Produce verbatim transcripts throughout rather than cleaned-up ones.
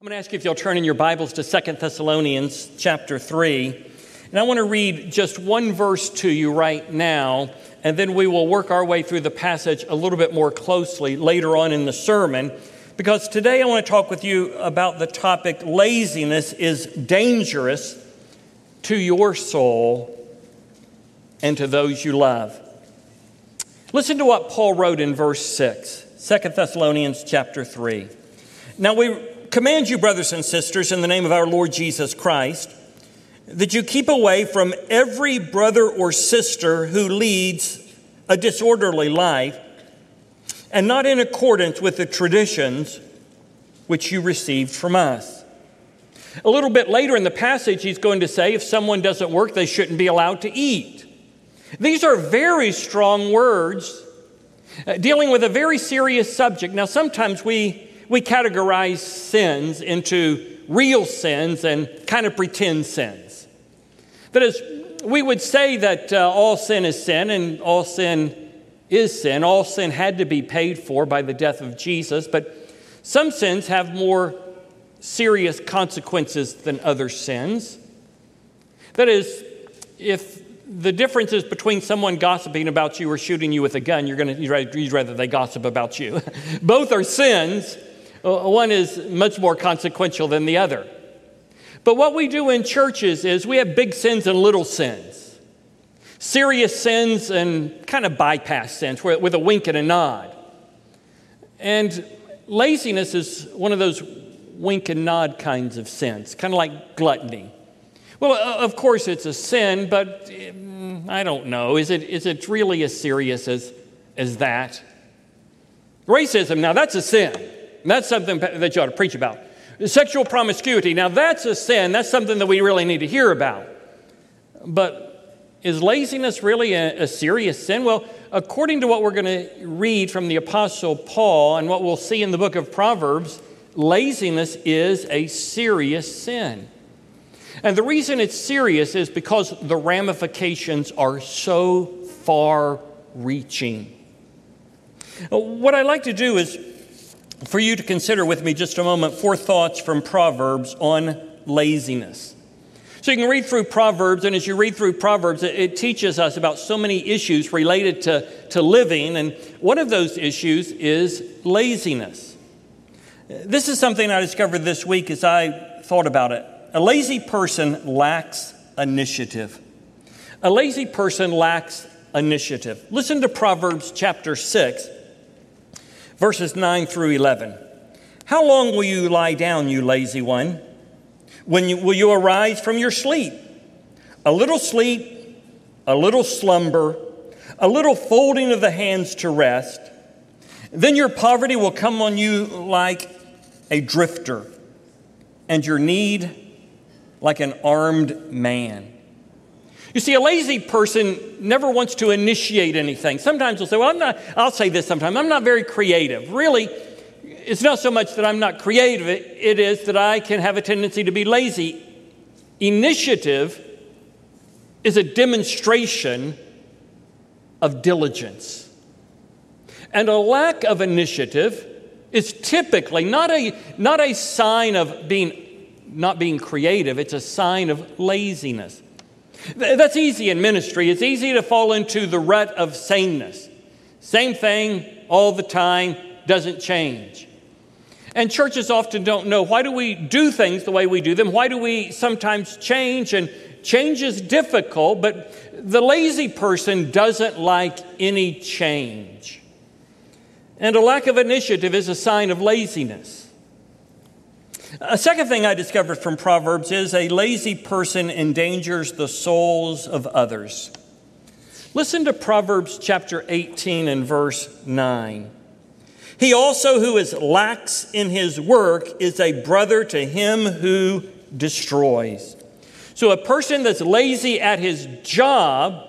I'm going to ask you if you'll turn in your Bibles to Second Thessalonians chapter three. And I want to read just one verse to you right now, and then we will work our way through the passage a little bit more closely later on in the sermon, because today I want to talk with you about the topic, laziness is dangerous to your soul and to those you love. Listen to what Paul wrote in verse six, Second Thessalonians chapter three. Now we command you, brothers and sisters, in the name of our Lord Jesus Christ, that you keep away from every brother or sister who leads a disorderly life and not in accordance with the traditions which you received from us. A little bit later in the passage, he's going to say if someone doesn't work, they shouldn't be allowed to eat. These are very strong words uh, dealing with a very serious subject. Now, sometimes we We categorize sins into real sins and kind of pretend sins. That is, we would say that uh, all sin is sin and all sin is sin. All sin had to be paid for by the death of Jesus, but some sins have more serious consequences than other sins. That is, if the difference is between someone gossiping about you or shooting you with a gun, you're going to you'd rather they gossip about you. Both are sins. One is much more consequential than the other. But what we do in churches is we have big sins and little sins. Serious sins and kind of bypass sins with a wink and a nod. And laziness is one of those wink and nod kinds of sins, kind of like gluttony. Well, of course it's a sin, but I don't know. Is it is it really as serious as, as that? Racism, now that's a sin. And that's something that you ought to preach about. Sexual promiscuity, now that's a sin. That's something that we really need to hear about. But is laziness really a, a serious sin? Well, according to what we're going to read from the Apostle Paul and what we'll see in the book of Proverbs, laziness is a serious sin. And the reason it's serious is because the ramifications are so far-reaching. What I'd like to do is for you to consider with me just a moment four thoughts from Proverbs on laziness. So you can read through Proverbs, and as you read through Proverbs, it, it teaches us about so many issues related to, to living, and one of those issues is laziness. This is something I discovered this week as I thought about it. A lazy person lacks initiative. A lazy person lacks initiative. Listen to Proverbs chapter six. Verses nine through eleven. How long will you lie down, you lazy one? When you, will you arise from your sleep? A little sleep, a little slumber, a little folding of the hands to rest. Then your poverty will come on you like a drifter, and your need like an armed man. You see, a lazy person never wants to initiate anything. Sometimes they'll say, well, I'm not, I'll say this sometimes, I'm not very creative. Really, it's not so much that I'm not creative, it, it is that I can have a tendency to be lazy. Initiative is a demonstration of diligence. And a lack of initiative is typically not a, not a sign of being, not being creative, it's a sign of laziness. That's easy in ministry. It's easy to fall into the rut of sameness. Same thing all the time, doesn't change. And churches often don't know, why do we do things the way we do them? Why do we sometimes change? And change is difficult, but the lazy person doesn't like any change. And a lack of initiative is a sign of laziness. A second thing I discovered from Proverbs is a lazy person endangers the souls of others. Listen to Proverbs chapter eighteen and verse nine. He also who is lax in his work is a brother to him who destroys. So a person that's lazy at his job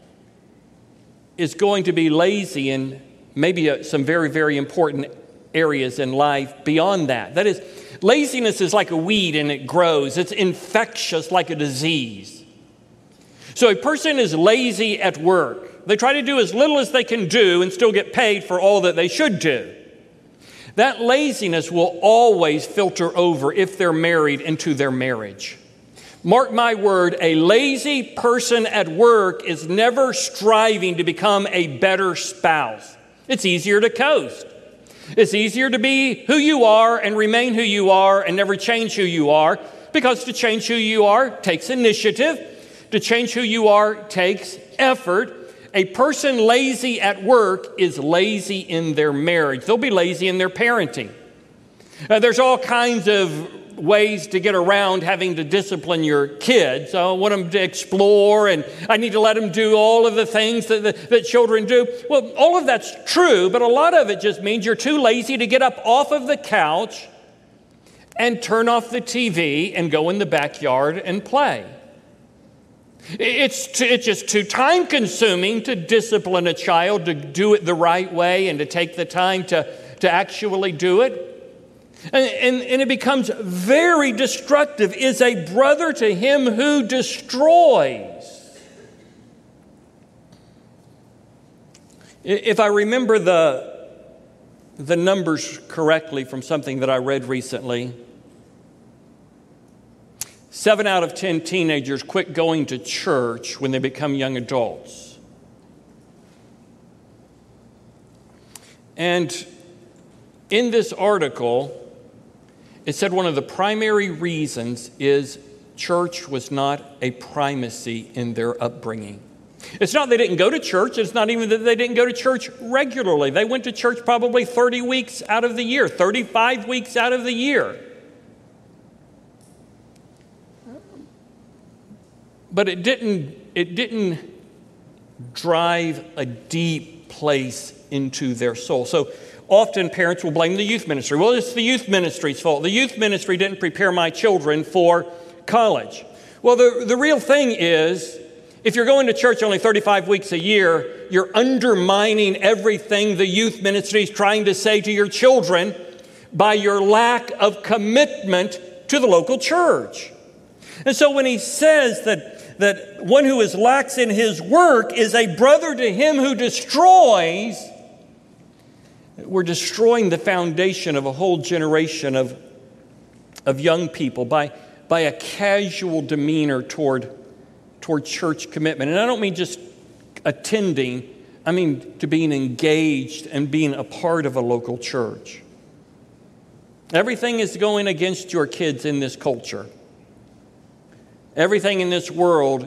is going to be lazy in maybe some very, very important areas in life beyond that. That is, laziness is like a weed and it grows. It's infectious like a disease. So a person is lazy at work. They try to do as little as they can do and still get paid for all that they should do. that laziness will always filter over, if they're married, into their marriage. Mark my word, a lazy person at work is never striving to become a better spouse. It's easier to coast. It's easier to be who you are and remain who you are and never change who you are, because to change who you are takes initiative. To change who you are takes effort. A person lazy at work is lazy in their marriage. They'll be lazy in their parenting. Uh, there's all kinds of ways to get around having to discipline your kids. I want them to explore, and I need to let them do all of the things that, that, that children do. Well, all of that's true, but a lot of it just means you're too lazy to get up off of the couch and turn off the T V and go in the backyard and play. It's, too, it's just too time-consuming to discipline a child, to do it the right way and to take the time to, to actually do it. And, and, and it becomes very destructive. Is a brother to him who destroys. If I remember the, the numbers correctly from something that I read recently, seven out of ten teenagers quit going to church when they become young adults. And in this article, it said one of the primary reasons is church was not a primacy in their upbringing. It's not they didn't go to church. It's not even that they didn't go to church regularly. They went to church probably thirty weeks out of the year, thirty-five weeks out of the year. But it didn't, it didn't drive a deep place into their soul. So often parents will blame the youth ministry. Well, it's the youth ministry's fault. The youth ministry didn't prepare my children for college. Well, the, the real thing is, if you're going to church only thirty-five weeks a year, you're undermining everything the youth ministry is trying to say to your children by your lack of commitment to the local church. And so when he says that that one who is lax in his work is a brother to him who destroys, we're destroying the foundation of a whole generation of, of young people by, by a casual demeanor toward, toward church commitment. And I don't mean just attending, I mean to being engaged and being a part of a local church. Everything is going against your kids in this culture. Everything in this world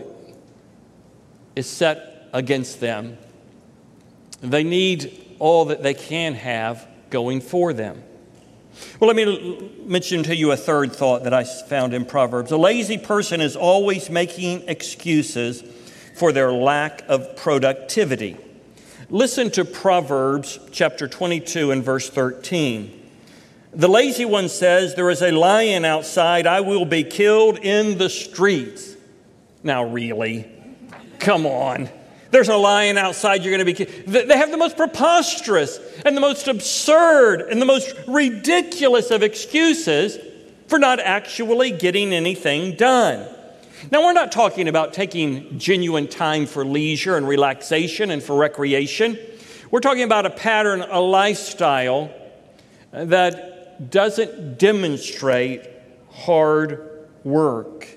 is set against them. They need all that they can have going for them. Well, let me mention to you a third thought that I found in Proverbs. A lazy person is always making excuses for their lack of productivity. Listen to Proverbs chapter twenty-two and verse thirteen. The lazy one says, "There is a lion outside, I will be killed in the streets." Now, really? Come on. There's a lion outside, you're going to be killed. They have the most preposterous and the most absurd and the most ridiculous of excuses for not actually getting anything done. Now, we're not talking about taking genuine time for leisure and relaxation and for recreation. We're talking about a pattern, a lifestyle that doesn't demonstrate hard work.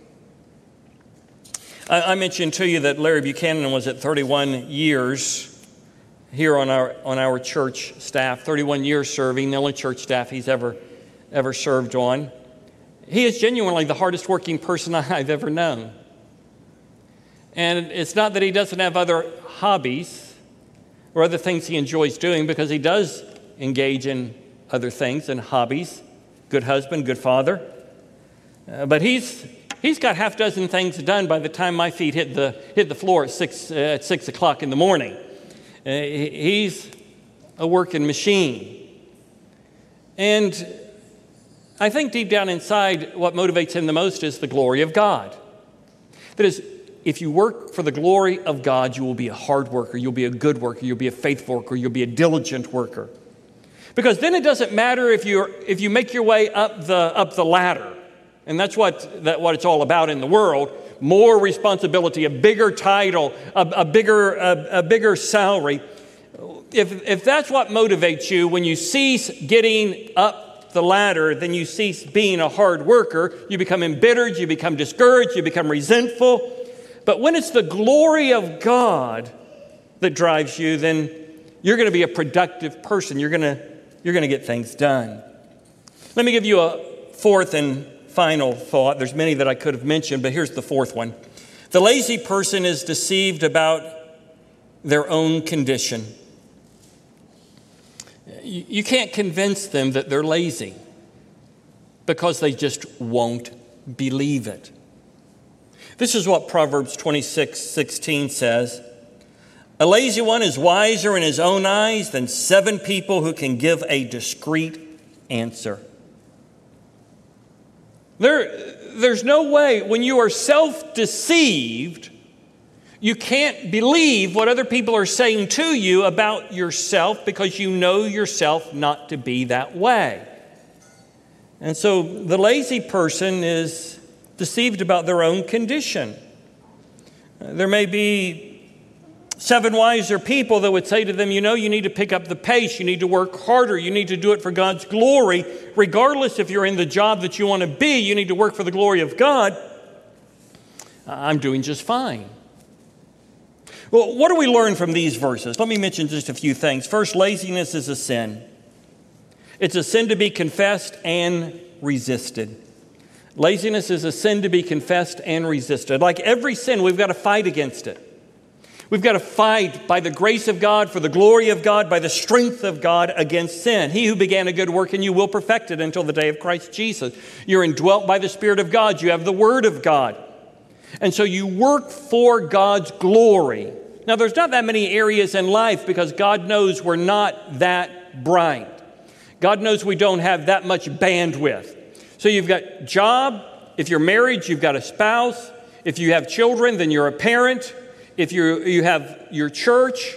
I, I mentioned to you that Larry Buchanan was at thirty-one years here on our on our church staff, thirty-one years serving, the only church staff he's ever ever served on. He is genuinely the hardest working person I've ever known. And it's not that he doesn't have other hobbies or other things he enjoys doing, because he does engage in other things and hobbies, good husband, good father. Uh, but he's he's got half dozen things done by the time my feet hit the hit the floor at six uh, at six o'clock in the morning. Uh, he's a working machine, and I think deep down inside, what motivates him the most is the glory of God. That is, if you work for the glory of God, you will be a hard worker, you'll be a good worker, you'll be a faithful worker, you'll be a diligent worker. Because then it doesn't matter if you if you make your way up the up the ladder, and that's what that what it's all about in the world. More responsibility, a bigger title, a, a bigger a, a bigger salary. if, if that's what motivates you, when you cease getting up the ladder, then you cease being a hard worker. You become embittered, you become discouraged, you become resentful. But when it's the glory of God that drives you, then you're going to be a productive person. You're going to, you're going to get things done. Let me give you a fourth and final thought. There's many that I could have mentioned, but here's the fourth one. The lazy person is deceived about their own condition. You can't convince them that they're lazy because they just won't believe it. This is what Proverbs twenty-six sixteen says. A lazy one is wiser in his own eyes than seven people who can give a discreet answer. There, there's no way, when you are self-deceived, you can't believe what other people are saying to you about yourself because you know yourself not to be that way. And so the lazy person is deceived about their own condition. There may be seven wiser people that would say to them, you know, you need to pick up the pace, you need to work harder, you need to do it for God's glory. Regardless if you're in the job that you want to be, you need to work for the glory of God. I'm doing just fine. Well, what do we learn from these verses? Let me mention just a few things. First, laziness is a sin. It's a sin to be confessed and resisted. Laziness is a sin to be confessed and resisted. Like every sin, we've got to fight against it. We've got to fight by the grace of God, for the glory of God, by the strength of God against sin. He who began a good work in you will perfect it until the day of Christ Jesus. You're indwelt by the Spirit of God. You have the Word of God. And so you work for God's glory. Now, there's not that many areas in life because God knows we're not that bright. God knows we don't have that much bandwidth. So you've got job. If you're married, you've got a spouse. If you have children, then you're a parent. If you you have your church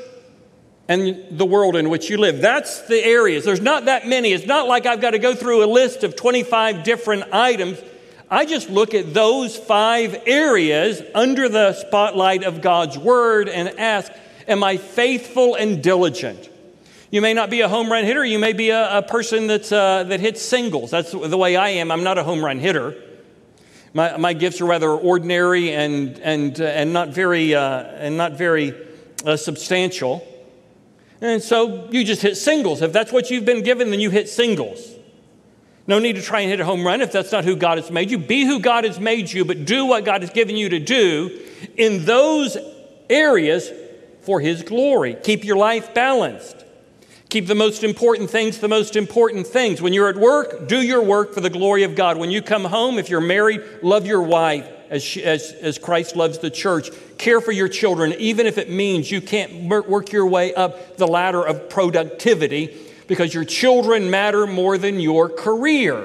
and the world in which you live. That's the areas. There's not that many. It's not like I've got to go through a list of twenty-five different items. I just look at those five areas under the spotlight of God's Word and ask, am I faithful and diligent? You may not be a home run hitter. You may be a, a person that's, uh, that hits singles. That's the way I am. I'm not a home run hitter. My, my gifts are rather ordinary and and uh, and not very uh, and not very uh, substantial. And so you just hit singles. If that's what you've been given, then you hit singles. No need to try and hit a home run if that's not who God has made you. Be who God has made you, but do what God has given you to do in those areas for His glory. Keep your life balanced. Keep the most important things the most important things. When you're at work, do your work for the glory of God. When you come home, if you're married, love your wife as, she, as, as Christ loves the church. Care for your children, even if it means you can't work your way up the ladder of productivity because your children matter more than your career.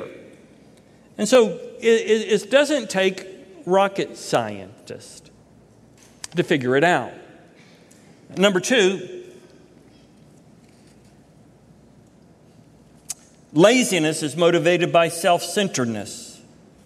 And so it, it doesn't take rocket scientists to figure it out. Number two, laziness is motivated by self-centeredness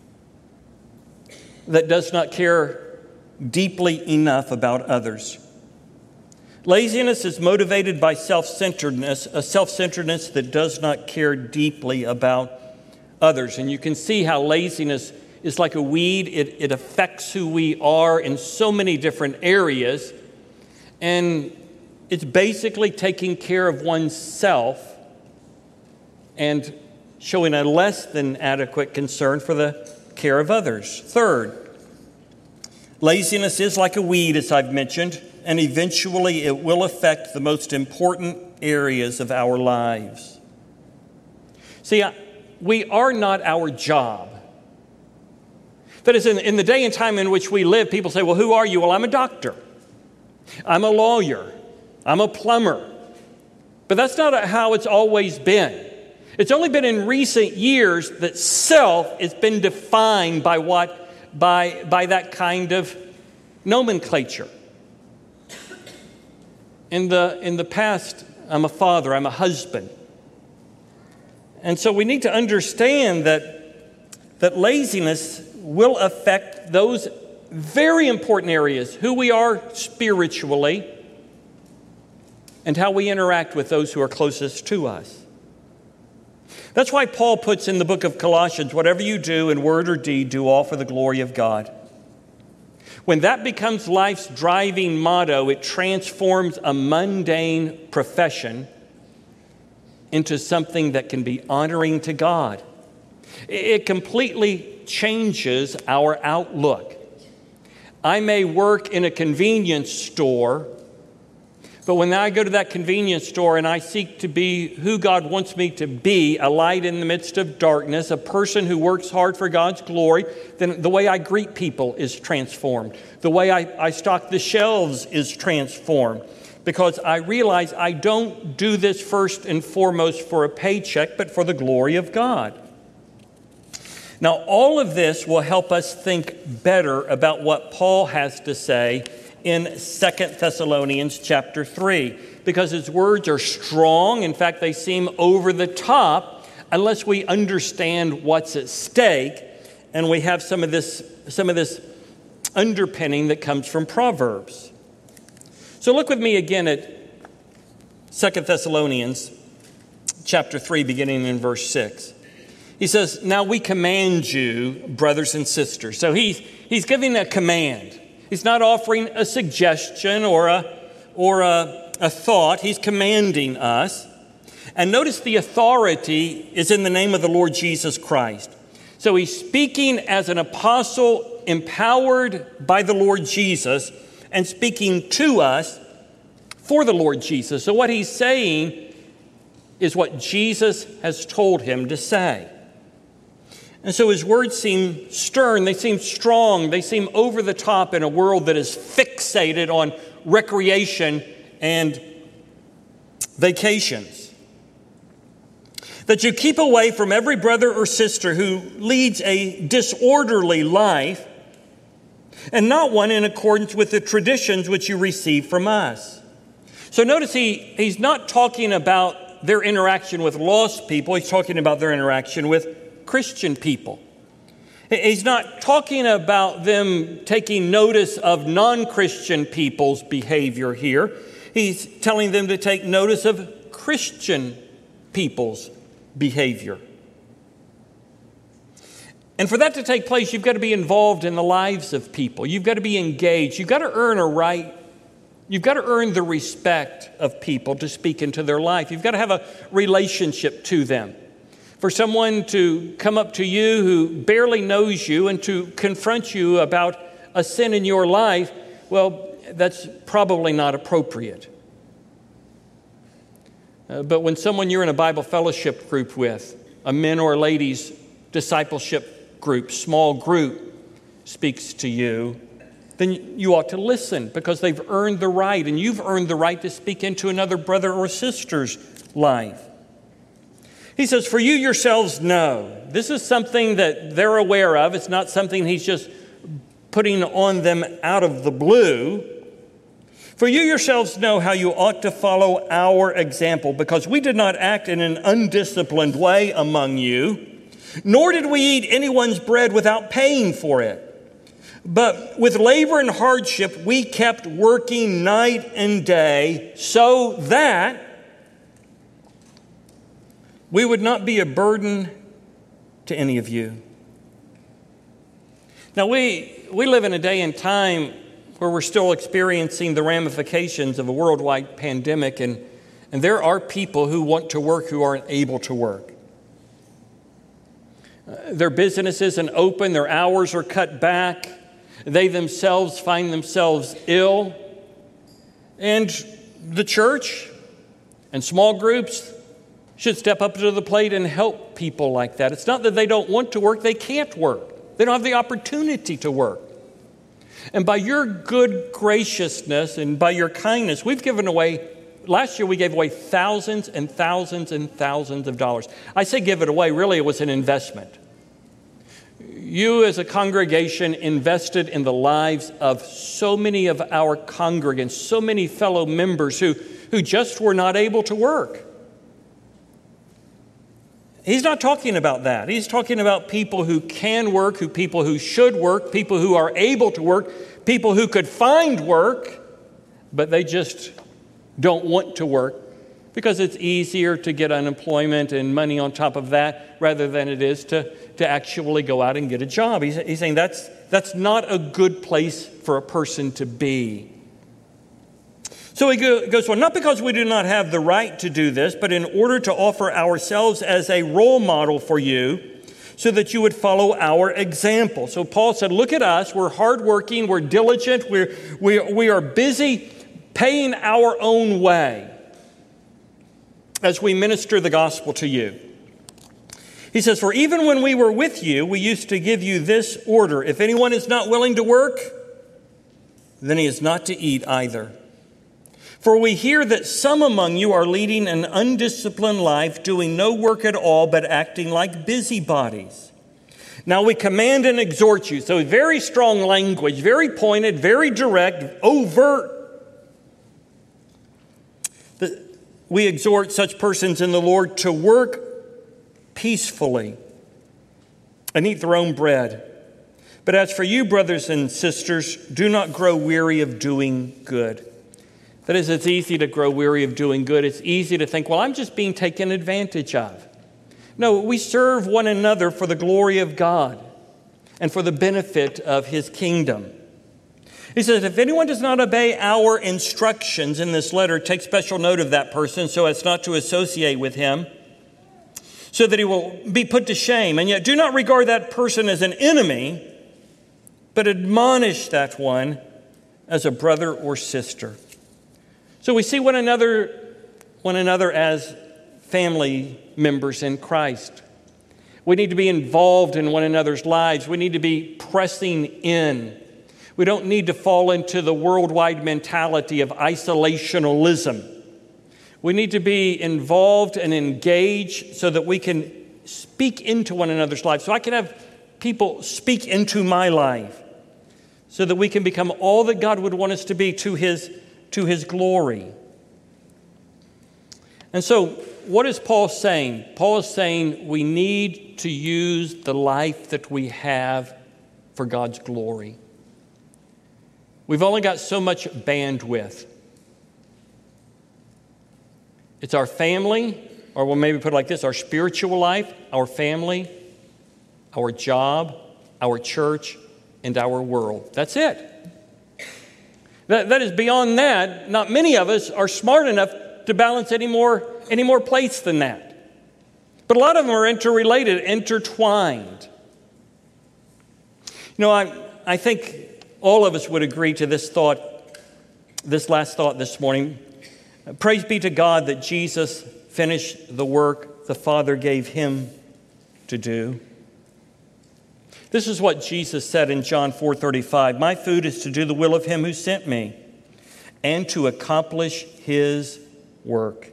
that does not care deeply enough about others. Laziness is motivated by self-centeredness, a self-centeredness that does not care deeply about others. And you can see how laziness is like a weed. It, it affects who we are in so many different areas. And it's basically taking care of oneself and showing a less than adequate concern for the care of others. Third, laziness is like a weed, as I've mentioned, and eventually it will affect the most important areas of our lives. See, we are not our job. That is, in, in the day and time in which we live, people say, well, who are you? Well, I'm a doctor. I'm a lawyer. I'm a plumber. But that's not how it's always been. It's only been in recent years that self has been defined by what? By, by that kind of nomenclature. In the, in the past, I'm a father, I'm a husband. And so we need to understand that, that laziness will affect those very important areas, who we are spiritually, and how we interact with those who are closest to us. That's why Paul puts in the book of Colossians, whatever you do in word or deed, do all for the glory of God. When that becomes life's driving motto, it transforms a mundane profession into something that can be honoring to God. It completely changes our outlook. I may work in a convenience store, but when I go to that convenience store and I seek to be who God wants me to be, a light in the midst of darkness, a person who works hard for God's glory, then the way I greet people is transformed. The way I, I stock the shelves is transformed, because I realize I don't do this first and foremost for a paycheck, but for the glory of God. Now, all of this will help us think better about what Paul has to say in Second Thessalonians chapter three, because his words are strong. In fact, they seem over the top unless we understand what's at stake, and we have some of this, some of this underpinning that comes from Proverbs. So look with me again at Second Thessalonians chapter three, beginning in verse six. He says, "Now we command you, brothers and sisters." So he's, he's giving a command. He's not offering a suggestion or a, or a, a thought. He's commanding us. And notice the authority is in the name of the Lord Jesus Christ. So he's speaking as an apostle empowered by the Lord Jesus and speaking to us for the Lord Jesus. So what he's saying is what Jesus has told him to say. And so his words seem stern, they seem strong, they seem over the top in a world that is fixated on recreation and vacations. That you keep away from every brother or sister who leads a disorderly life, and not one in accordance with the traditions which you receive from us. So notice he, he's not talking about their interaction with lost people, he's talking about their interaction with Christian people. He's not talking about them taking notice of non-Christian people's behavior here. He's telling them to take notice of Christian people's behavior. And for that to take place, you've got to be involved in the lives of people. You've got to be engaged. You've got to earn a right. You've got to earn the respect of people to speak into their life. You've got to have a relationship to them. For someone to come up to you who barely knows you and to confront you about a sin in your life, well, that's probably not appropriate. Uh, but when someone you're in a Bible fellowship group with, a men or ladies discipleship group, small group, speaks to you, then you ought to listen, because they've earned the right, and you've earned the right to speak into another brother or sister's life. He says, "For you yourselves know." This is something that they're aware of. It's not something he's just putting on them out of the blue. "For you yourselves know how you ought to follow our example, because we did not act in an undisciplined way among you, nor did we eat anyone's bread without paying for it. But with labor and hardship, we kept working night and day so that we would not be a burden to any of you." Now, we, we live in a day and time where we're still experiencing the ramifications of a worldwide pandemic, and, and there are people who want to work who aren't able to work. Uh, their business isn't open, their hours are cut back, they themselves find themselves ill, and the church and small groups should step up to the plate and help people like that. It's not that they don't want to work, they can't work. They don't have the opportunity to work. And by your good graciousness and by your kindness, we've given away, last year we gave away thousands and thousands and thousands of dollars. I say give it away, really it was an investment. You as a congregation invested in the lives of so many of our congregants, so many fellow members who, who just were not able to work. He's not talking about that. He's talking about people who can work, who people who should work, people who are able to work, people who could find work, but they just don't want to work because it's easier to get unemployment and money on top of that rather than it is to, to actually go out and get a job. He's, he's saying that's, that's not a good place for a person to be. So he goes on, not because we do not have the right to do this, but in order to offer ourselves as a role model for you so that you would follow our example. So Paul said, look at us. We're hardworking. We're diligent. We're, we, we are busy paying our own way as we minister the gospel to you. He says, for even when we were with you, we used to give you this order. If anyone is not willing to work, then he is not to eat either. For we hear that some among you are leading an undisciplined life, doing no work at all, but acting like busybodies. Now we command and exhort you. So very strong language, very pointed, very direct, overt. We exhort such persons in the Lord to work peacefully and eat their own bread. But as for you, brothers and sisters, do not grow weary of doing good. That is, it's easy to grow weary of doing good. It's easy to think, well, I'm just being taken advantage of. No, we serve one another for the glory of God and for the benefit of His kingdom. He says, if anyone does not obey our instructions in this letter, take special note of that person so as not to associate with him, so that he will be put to shame. And yet do not regard that person as an enemy, but admonish that one as a brother or sister. So we see one another, one another as family members in Christ. We need to be involved in one another's lives. We need to be pressing in. We don't need to fall into the worldwide mentality of isolationism. We need to be involved and engaged so that we can speak into one another's lives. So I can have people speak into my life so that we can become all that God would want us to be to His, to His glory. And so what is Paul saying? Paul is saying we need to use the life that we have for God's glory. We've only got so much bandwidth. It's our family, or we'll maybe put it like this, our spiritual life, our family, our job, our church, and our world. That's it. That, that is beyond that. Not many of us are smart enough to balance any more, any more plates than that. But a lot of them are interrelated, intertwined. You know, I, I think all of us would agree to this thought, this last thought this morning. Praise be to God that Jesus finished the work the Father gave Him to do. This is what Jesus said in John four thirty-five. My food is to do the will of Him who sent me and to accomplish His work.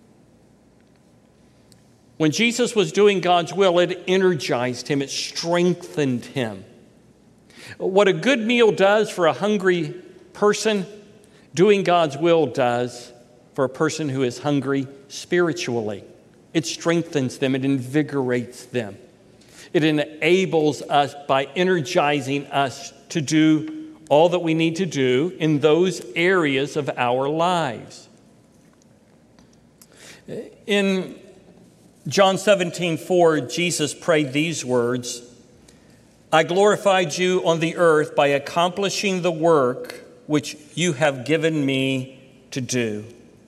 When Jesus was doing God's will, it energized Him. It strengthened Him. What a good meal does for a hungry person, doing God's will does for a person who is hungry spiritually. It strengthens them. It invigorates them. It enables us by energizing us to do all that we need to do in those areas of our lives. In John seventeen four, Jesus prayed these words, I glorified you on the earth by accomplishing the work which you have given me to do.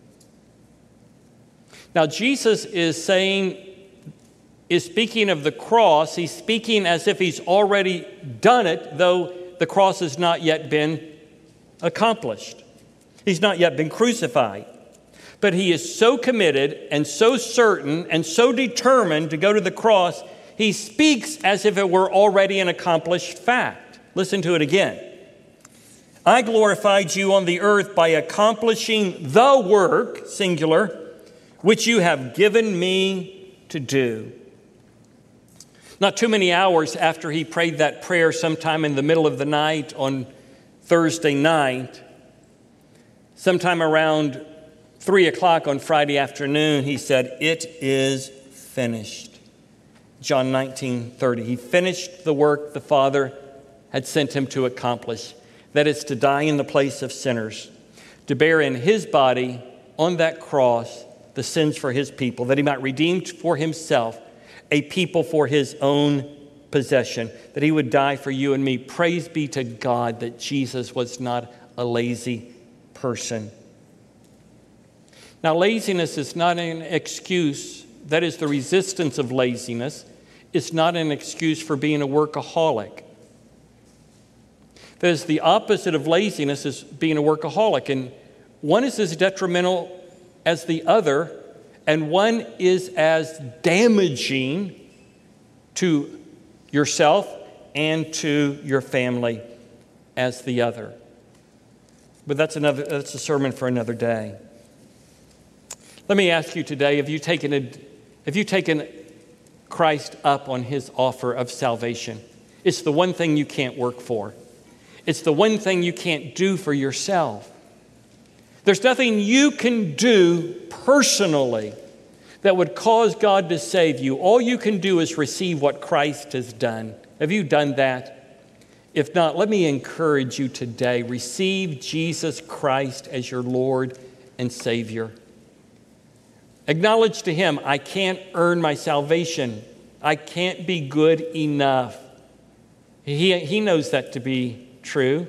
Now, Jesus is saying, is speaking of the cross. He's speaking as if He's already done it, though the cross has not yet been accomplished. He's not yet been crucified. But He is so committed and so certain and so determined to go to the cross, He speaks as if it were already an accomplished fact. Listen to it again. I glorified you on the earth by accomplishing the work, singular, which you have given me to do. Not too many hours after He prayed that prayer, sometime in the middle of the night on Thursday night, sometime around three o'clock on Friday afternoon, He said, it is finished. John nineteen thirty. He finished the work the Father had sent Him to accomplish. That is to die in the place of sinners, to bear in His body on that cross the sins for his people, that he might redeem for himself a people for his own possession, that he would die for you and me. Praise be to God that Jesus was not a lazy person. Now, laziness is not an excuse. That is, the resistance of laziness is not an excuse for being a workaholic. That is, the opposite of laziness is being a workaholic. And one is as detrimental as the other, and one is as damaging to yourself and to your family as the other. But that's another that's a sermon for another day. Let me ask you today, have you taken a, have you taken Christ up on his offer of salvation? It's the one thing you can't work for. It's the one thing you can't do for yourself. There's nothing you can do personally that would cause God to save you. All you can do is receive what Christ has done. Have you done that? If not, let me encourage you today. Receive Jesus Christ as your Lord and Savior. Acknowledge to him, I can't earn my salvation. I can't be good enough. He, he knows that to be true.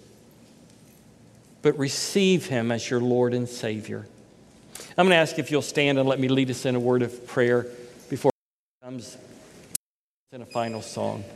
But receive him as your Lord and Savior. I'm going to ask if you'll stand and let me lead us in a word of prayer before it comes in a final song.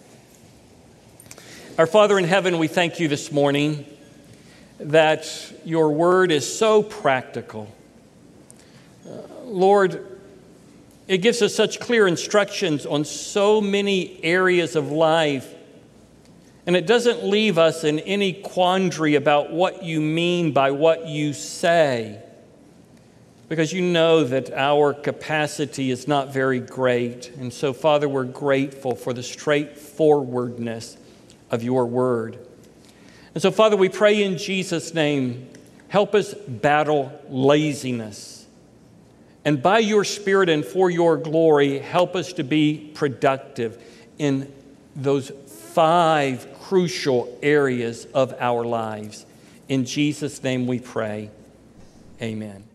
Our Father in heaven, we thank you this morning that your word is so practical. Uh, Lord, it gives us such clear instructions on so many areas of life. And it doesn't leave us in any quandary about what you mean by what you say, because you know that our capacity is not very great. And so, Father, we're grateful for the straightforwardness of your word. And so, Father, we pray in Jesus' name, help us battle laziness. And by your Spirit and for your glory, help us to be productive in those five crucial areas of our lives. In Jesus' name we pray. Amen.